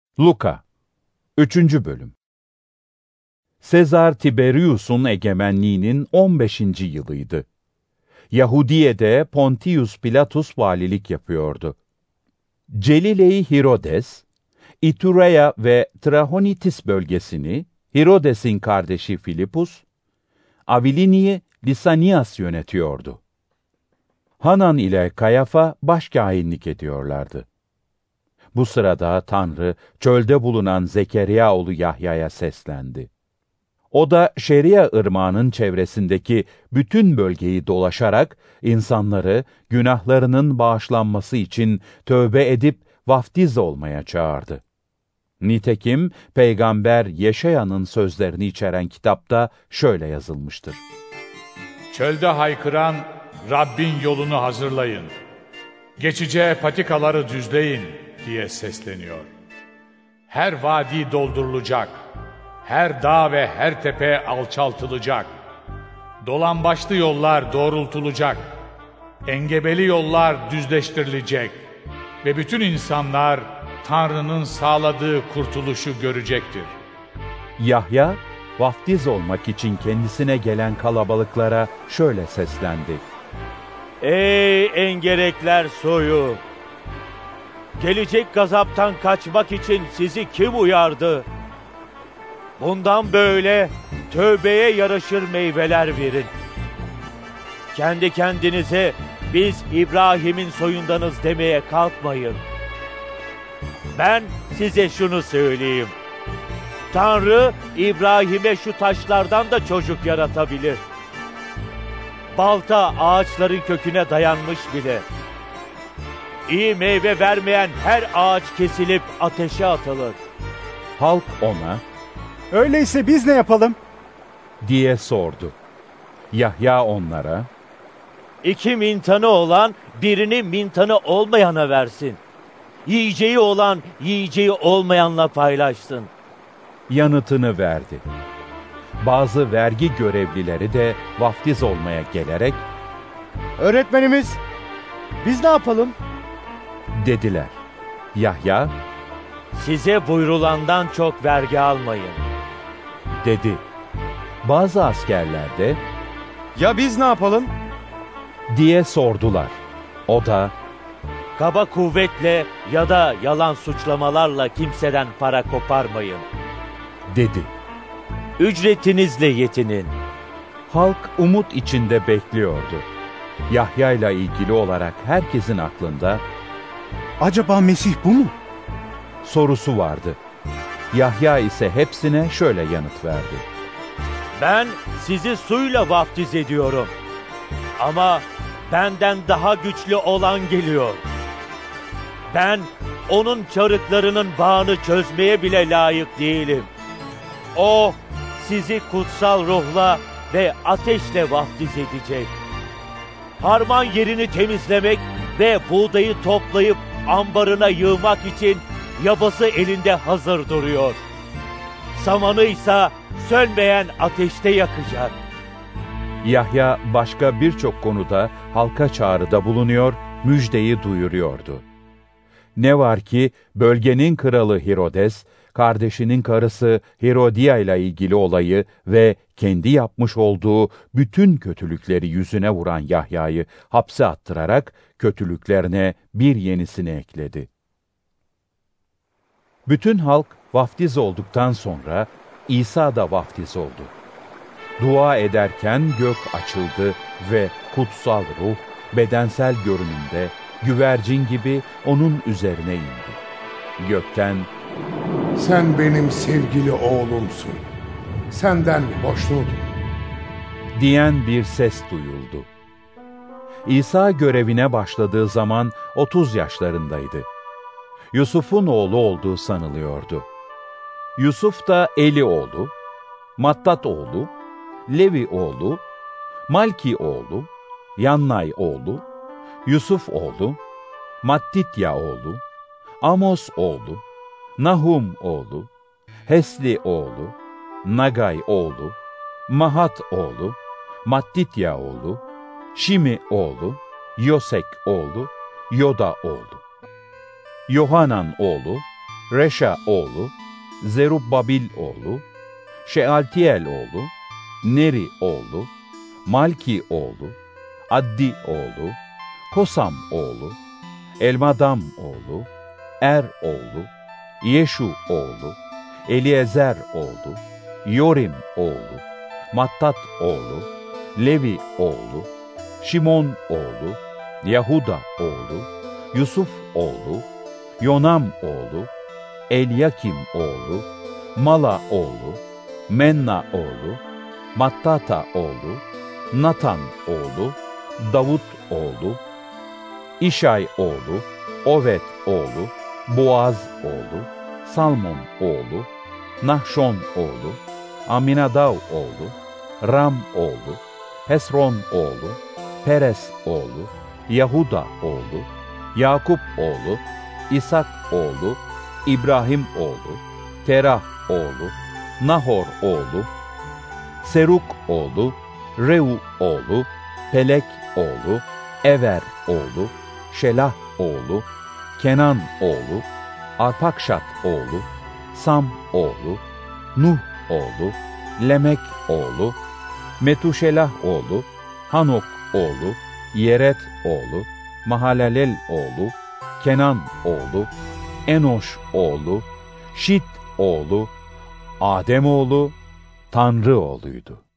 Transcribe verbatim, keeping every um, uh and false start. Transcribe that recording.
Luka üçüncü Bölüm. Sezar Tiberius'un egemenliğinin on beşinci yılıydı. Yahudiye'de Pontius Pilatus valilik yapıyordu. Celile-i Hirodes, İtureya ve Trahonitis bölgesini Hirodes'in kardeşi Filipus, Avilini'yi Lisanias yönetiyordu. Hanan ile Kayafa başkâhinlik ediyorlardı. Bu sırada Tanrı, çölde bulunan Zekeriya oğlu Yahya'ya seslendi. O da Şeria ırmağının çevresindeki bütün bölgeyi dolaşarak, insanları günahlarının bağışlanması için tövbe edip vaftiz olmaya çağırdı. Nitekim Peygamber Yeşaya'nın sözlerini içeren kitapta şöyle yazılmıştır. Çölde haykıran, Rabbin yolunu hazırlayın. Geçici patikaları düzleyin diye sesleniyor. Her vadi doldurulacak, her dağ ve her tepe alçaltılacak. Dolambaçlı yollar doğrultulacak, engebeli yollar düzleştirilecek ve bütün insanlar Tanrı'nın sağladığı kurtuluşu görecektir. Yahya, vaftiz olmak için kendisine gelen kalabalıklara şöyle seslendi. Ey engerekler soyu! Gelecek gazaptan kaçmak için sizi kim uyardı? Bundan böyle tövbeye yaraşır meyveler verin. Kendi kendinize biz İbrahim'in soyundanız demeye kalkmayın. Ben size şunu söyleyeyim. Tanrı İbrahim'e şu taşlardan da çocuk yaratabilir. Balta ağaçların köküne dayanmış bile. İyi meyve vermeyen her ağaç kesilip ateşe atılır. Halk ona, öyleyse biz ne yapalım? diye sordu. Yahya onlara, İki mintanı olan birini mintanı olmayana versin. Yiyeceği olan yiyeceği olmayanla paylaşsın. yanıtını verdi. Bazı vergi görevlileri de vaftiz olmaya gelerek, Öğretmenimiz, biz ne yapalım? dediler. Yahya, Size buyrulandan çok vergi almayın. dedi. Bazı askerler de, Ya biz ne yapalım? diye sordular. O da, Kaba kuvvetle ya da yalan suçlamalarla kimseden para koparmayın. dedi. Ücretinizle yetinin. Halk umut içinde bekliyordu. Yahya ile ilgili olarak herkesin aklında Acaba Mesih bu mu? sorusu vardı. Yahya ise hepsine şöyle yanıt verdi. Ben sizi suyla vaftiz ediyorum. Ama benden daha güçlü olan geliyor. Ben onun çarıklarının bağını çözmeye bile layık değilim. O sizi kutsal ruhla ve ateşle vaftiz edecek. Harman yerini temizlemek ve buğdayı toplayıp ambarına yığmak için yabası elinde hazır duruyor. Samanı ise sönmeyen ateşte yakacak. Yahya başka birçok konuda halka çağrıda bulunuyor, müjdeyi duyuruyordu. Ne var ki bölgenin kralı Hirodes, kardeşinin karısı Herodia ile ilgili olayı ve kendi yapmış olduğu bütün kötülükleri yüzüne vuran Yahya'yı hapse attırarak kötülüklerine bir yenisini ekledi. Bütün halk vaftiz olduktan sonra İsa da vaftiz oldu. Dua ederken gök açıldı ve kutsal ruh bedensel görünümde güvercin gibi onun üzerine indi. Gökten, "Sen benim sevgili oğlumsun. Senden hoşnutum." diyen bir ses duyuldu. İsa görevine başladığı zaman otuz yaşlarındaydı. Yusuf'un oğlu olduğu sanılıyordu. Yusuf da Eli oğlu, Mattat oğlu, Levi oğlu, Malki oğlu, Yannay oğlu, Yusuf oğlu, Mattitya oğlu, Amos oğlu, Nahum oğlu, Hesli oğlu, Nagay oğlu, Mahat oğlu, Mattitya oğlu, Şimi oğlu, Yosek oğlu, Yoda oğlu, Yohanan oğlu, Reşa oğlu, Zerubbabil oğlu, Şealtiyel oğlu, Neri oğlu, Malki oğlu, Addi oğlu, Kosam oğlu, Elmadam oğlu, Er oğlu, Yeşu oğlu, Eliezer oğlu, Yorim oğlu, Mattat oğlu, Levi oğlu, Şimon oğlu, Yahuda oğlu, Yusuf oğlu, Yonam oğlu, Elyakim oğlu, Mala oğlu, Menna oğlu, Mattata oğlu, Natan oğlu, Davut oğlu, İşay oğlu, Ovet oğlu, Boaz oğlu, Salmon oğlu, Nahşon oğlu, Aminadav oğlu, Ram oğlu, Hesron oğlu, Peres oğlu, Yahuda oğlu, Yakup oğlu, İshak oğlu, İbrahim oğlu, Terah oğlu, Nahor oğlu, Seruk oğlu, Reu oğlu, Pelek oğlu, Ever oğlu, Şelah oğlu, Kenan oğlu, Arpakşat oğlu, Sam oğlu, Nuh oğlu, Lemek oğlu, Metuşelah oğlu, Hanok oğlu, Yeret oğlu, Mahalalel oğlu, Kenan oğlu, Enoş oğlu, Şit oğlu, Adem oğlu, Tanrı oğluydu.